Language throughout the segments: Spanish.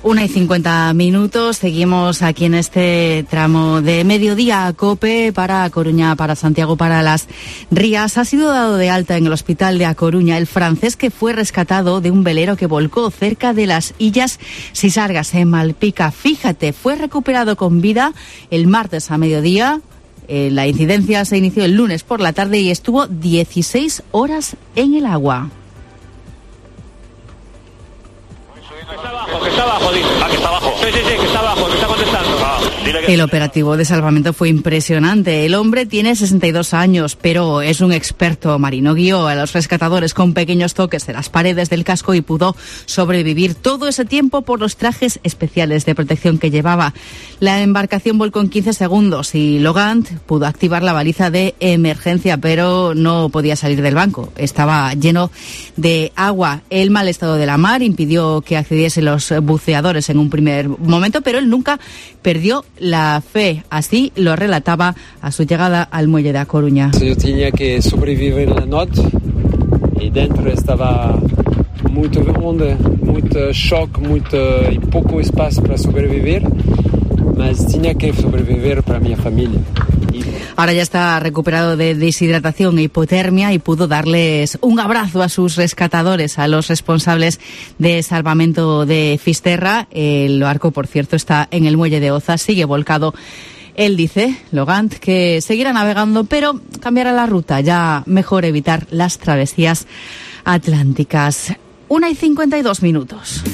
1:50. Seguimos aquí en este tramo de mediodía a COPE para A Coruña, para Santiago, para Las Rías. Ha sido dado de alta en el hospital de A Coruña el francés que fue rescatado de un velero que volcó cerca de las Illas Sisargas, en Malpica. Fíjate, fue recuperado con vida el martes a mediodía. La incidencia se inició el lunes por la tarde y estuvo 16 horas en el agua. Que está abajo, dice. Ah, que está abajo. Sí, que está abajo, que está contestando. El operativo de salvamento fue impresionante. El hombre tiene 62 años, pero es un experto marino. Guió a los rescatadores con pequeños toques de las paredes del casco y pudo sobrevivir todo ese tiempo por los trajes especiales de protección que llevaba. La embarcación volcó en 15 segundos y Logan pudo activar la baliza de emergencia, pero no podía salir del banco. Estaba lleno de agua. El mal estado de la mar impidió que accediesen los buceadores en un primer momento, pero él nunca perdió la fe. Así lo relataba a su llegada al muelle de A Coruña. Yo tenía que sobrevivir en la noche y dentro estaba muy hondo, mucho shock, y poco espacio para sobrevivir, mas tenía que sobrevivir para mi familia. Ahora ya está recuperado de deshidratación e hipotermia y pudo darles un abrazo a sus rescatadores, a los responsables de salvamento de Fisterra. El barco, por cierto, está en el muelle de Oza, sigue volcado. Él dice, Logan, que seguirá navegando, pero cambiará la ruta. Ya mejor evitar las travesías atlánticas. 1:52.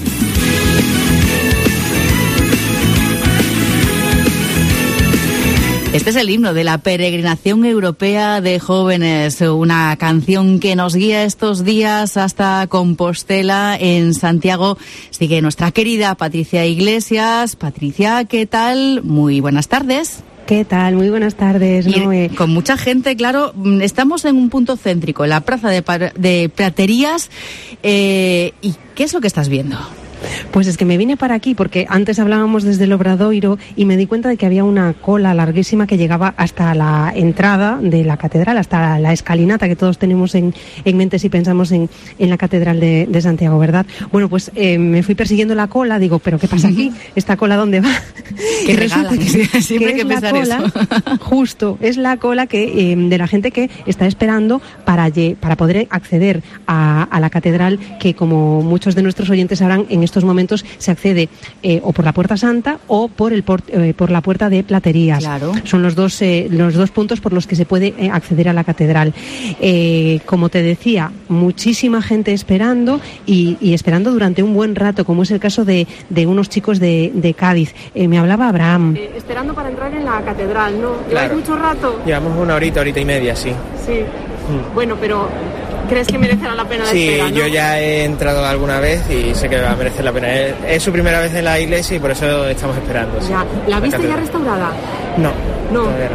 Este es el himno de la Peregrinación Europea de Jóvenes, una canción que nos guía estos días hasta Compostela, en Santiago. Sigue nuestra querida Patricia Iglesias. Patricia, ¿qué tal? Muy buenas tardes. ¿Qué tal? Muy buenas tardes. Y con mucha gente, claro, estamos en un punto céntrico, en la plaza de Praterías. ¿Y qué es lo que estás viendo? Pues es que me vine para aquí porque antes hablábamos desde el Obradoiro y me di cuenta de que había una cola larguísima que llegaba hasta la entrada de la catedral, hasta la escalinata que todos tenemos en mente si pensamos en la catedral de Santiago, ¿verdad? Bueno, pues me fui persiguiendo la cola, digo, ¿pero qué pasa aquí? ¿Esta cola dónde va? Que resulta que siempre hay que pensar cola, eso. Justo, es la cola que de la gente que está esperando para poder acceder a la catedral, que como muchos de nuestros oyentes sabrán, en estos momentos se accede o por la Puerta Santa o por la Puerta de Platerías. Claro. Son los dos puntos por los que se puede acceder a la catedral. Como te decía, muchísima gente esperando y esperando durante un buen rato, como es el caso de unos chicos de Cádiz. Me hablaba Abraham. Esperando para entrar en la catedral, ¿no? Claro. ¿Lleváis mucho rato? Llevamos una horita y media, sí. Sí. Bueno, pero ¿crees que merecerá la pena la espera, no? Sí, yo ya he entrado alguna vez y sé que va a merecer la pena. Es su primera vez en la iglesia y por eso estamos esperando. Ya. ¿La viste ya restaurada? No. Todavía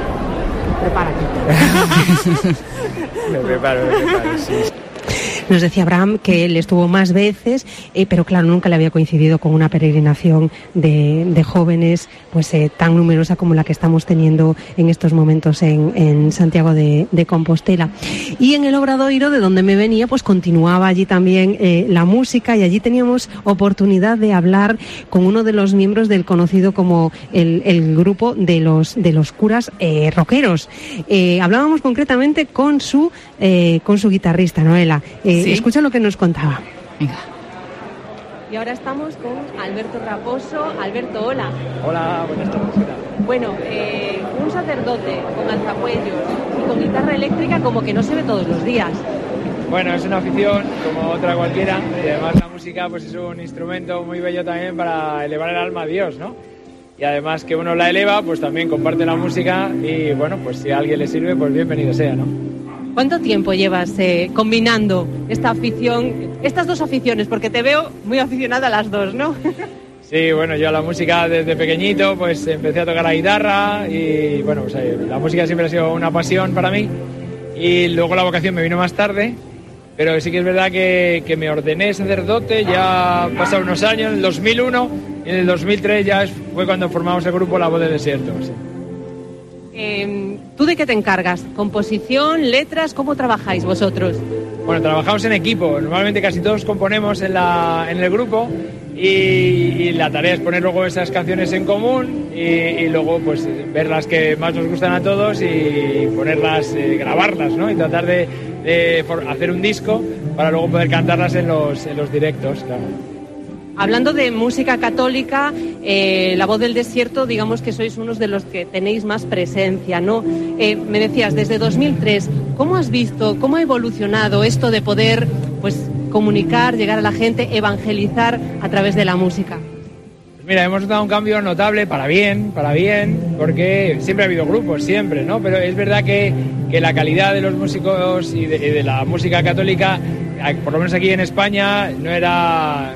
no. Prepárate. Me preparo, sí. Nos decía Abraham que él estuvo más veces, pero claro, nunca le había coincidido con una peregrinación de jóvenes pues tan numerosa como la que estamos teniendo en estos momentos en Santiago de Compostela. Y en el Obradoiro, de donde me venía, pues continuaba allí también la música, y allí teníamos oportunidad de hablar con uno de los miembros del conocido como el grupo de los curas rockeros. Hablábamos concretamente con su guitarrista, Noela. ¿Sí? Escucha lo que nos contaba. Venga. Y ahora estamos con Alberto Raposo. Alberto, hola. Hola, buenas tardes. Bueno, un sacerdote con alzacuellos y con guitarra eléctrica como que no se ve todos los días. Bueno, es una afición como otra cualquiera, y además la música pues es un instrumento muy bello también para elevar el alma a Dios, ¿no? Y además que uno la eleva, pues también comparte la música y bueno, pues si a alguien le sirve, pues bienvenido sea, ¿no? ¿Cuánto tiempo llevas combinando estas dos aficiones? Porque te veo muy aficionada a las dos, ¿no? Sí, bueno, yo a la música desde pequeñito pues empecé a tocar la guitarra y bueno, pues la música siempre ha sido una pasión para mí, y luego la vocación me vino más tarde, pero sí que es verdad que me ordené sacerdote, ya pasaron unos años, en el 2001, y en el 2003 ya fue cuando formamos el grupo La Voz del Desierto. Sí. ¿Tú de qué te encargas? ¿Composición, letras? ¿Cómo trabajáis vosotros? Bueno, trabajamos en equipo. Normalmente casi todos componemos en el grupo y la tarea es poner luego esas canciones en común y luego pues ver las que más nos gustan a todos y ponerlas, grabarlas, ¿no? Y tratar de hacer un disco para luego poder cantarlas en los directos, claro. Hablando de música católica, La Voz del Desierto, digamos que sois unos de los que tenéis más presencia, ¿no? Me decías, desde 2003, ¿cómo has visto, cómo ha evolucionado esto de poder, pues, comunicar, llegar a la gente, evangelizar a través de la música? Mira, hemos notado un cambio notable para bien, porque siempre ha habido grupos, siempre, ¿no? Pero es verdad que la calidad de los músicos y de la música católica, por lo menos aquí en España, no era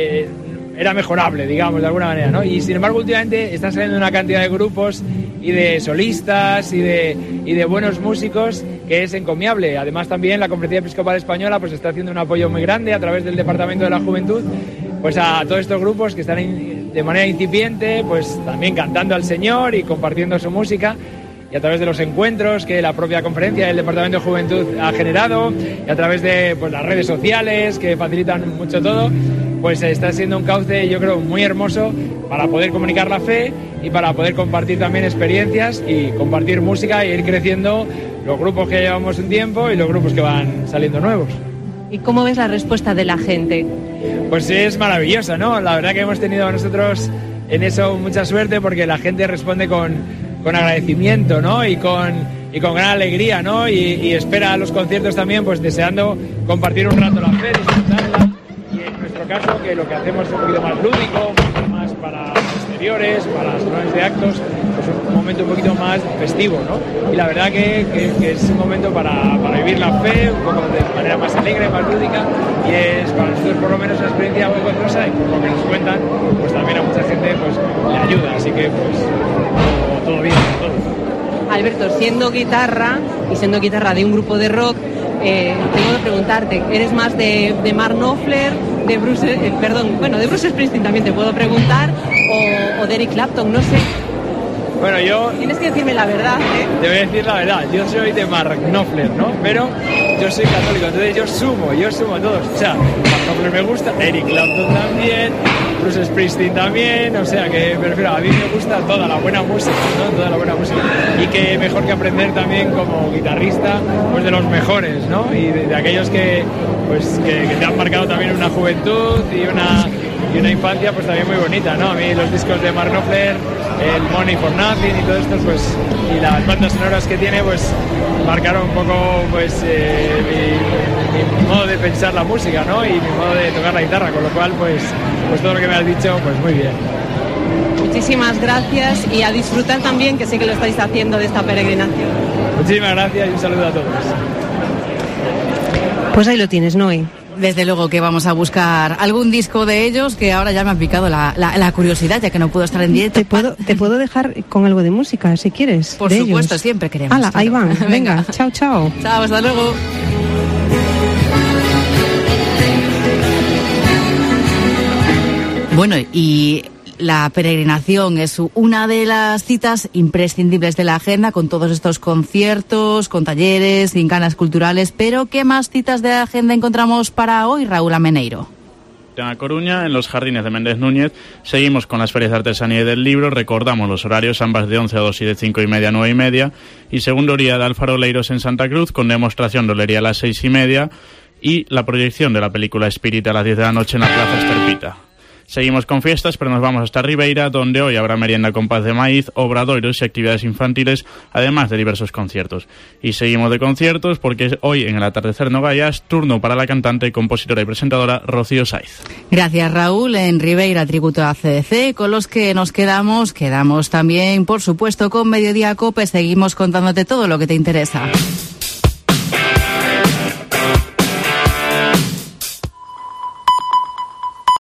mejorable, digamos, de alguna manera, ¿no? Y sin embargo, últimamente están saliendo una cantidad de grupos y de solistas y de buenos músicos que es encomiable. Además, también la Conferencia Episcopal Española pues está haciendo un apoyo muy grande a través del Departamento de la Juventud, pues a todos estos grupos que están de manera incipiente, pues también cantando al Señor y compartiendo su música. Y a través de los encuentros que la propia conferencia del Departamento de Juventud ha generado, y a través de pues, las redes sociales que facilitan mucho todo, pues está siendo un cauce, yo creo, muy hermoso para poder comunicar la fe y para poder compartir también experiencias y compartir música e ir creciendo los grupos que llevamos un tiempo y los grupos que van saliendo nuevos. ¿Y cómo ves la respuesta de la gente? Pues es maravillosa, ¿no? La verdad que hemos tenido nosotros en eso mucha suerte porque la gente responde con agradecimiento, ¿no? Y con gran alegría, ¿no? Y espera los conciertos también, pues deseando compartir un rato la fe, disfrutarla. Y en nuestro caso, que lo que hacemos es un poquito más lúdico, un poquito más para exteriores, para salones de actos, pues un momento un poquito más festivo, ¿no? Y la verdad que es un momento para vivir la fe, un poco de manera más alegre, más lúdica, y es para nosotros por lo menos una experiencia muy gozosa y por lo que nos cuentan, pues también a mucha gente pues le ayuda, así que pues todo bien, todo. Alberto, siendo guitarra de un grupo de rock, tengo que preguntarte, ¿eres más de Mark Knopfler, de Bruce Springsteen también te puedo preguntar, o de Eric Clapton, no sé? Bueno, tienes que decirme la verdad, ¿eh? Te voy a decir la verdad, yo soy de Mark Knopfler, ¿no? Pero yo soy católico, entonces yo sumo a todos. O sea, Mark Knopfler me gusta, Eric Clapton también, Bruce Springsteen también, o sea que me refiero, a mí me gusta toda la buena música, ¿no? Toda la buena música. Y que mejor que aprender también como guitarrista, pues de los mejores, ¿no? Y de aquellos que te han marcado también una juventud y una infancia pues también muy bonita, ¿no? A mí los discos de Mark Knopfler, el Money for Nothing y todo esto, pues, y las bandas sonoras que tiene, pues marcaron un poco pues mi modo de pensar la música, ¿no? Y mi modo de tocar la guitarra, con lo cual pues todo lo que me has dicho, pues muy bien. Muchísimas gracias y a disfrutar también, que sé que lo estáis haciendo, de esta peregrinación. Muchísimas gracias y un saludo a todos. Pues ahí lo tienes, Noé. Desde luego que vamos a buscar algún disco de ellos, que ahora ya me ha picado la curiosidad, ya que no puedo estar en directo. Te puedo dejar con algo de música, si quieres. Por supuesto, ellos. Siempre queremos. Hala, ahí van. Venga, chao. Chao, hasta luego. Bueno, y la peregrinación es una de las citas imprescindibles de la agenda, con todos estos conciertos, con talleres, gincanas culturales. Pero ¿qué más citas de la agenda encontramos para hoy, Raúl Ameneiro? En A Coruña, en los jardines de Méndez Núñez, seguimos con las ferias de artesanía y del libro. Recordamos los horarios, ambas de 11 a 2 y de 5:30 a 9:30. Y segunda oría de Alfaroleiros en Santa Cruz, con demostración de olería a las 6:30 y la proyección de la película Espírita a las 10 de la noche en la Plaza Esterpita. Seguimos con fiestas, pero nos vamos hasta Ribeira, donde hoy habrá merienda con paz de maíz, obradoiros y actividades infantiles, además de diversos conciertos. Y seguimos de conciertos porque hoy en el atardecer Nogayas, turno para la cantante, compositora y presentadora Rocío Saiz. Gracias, Raúl. En Ribeira, tributo a CDC, con los que nos quedamos también, por supuesto, con Mediodía Cope. Seguimos contándote todo lo que te interesa.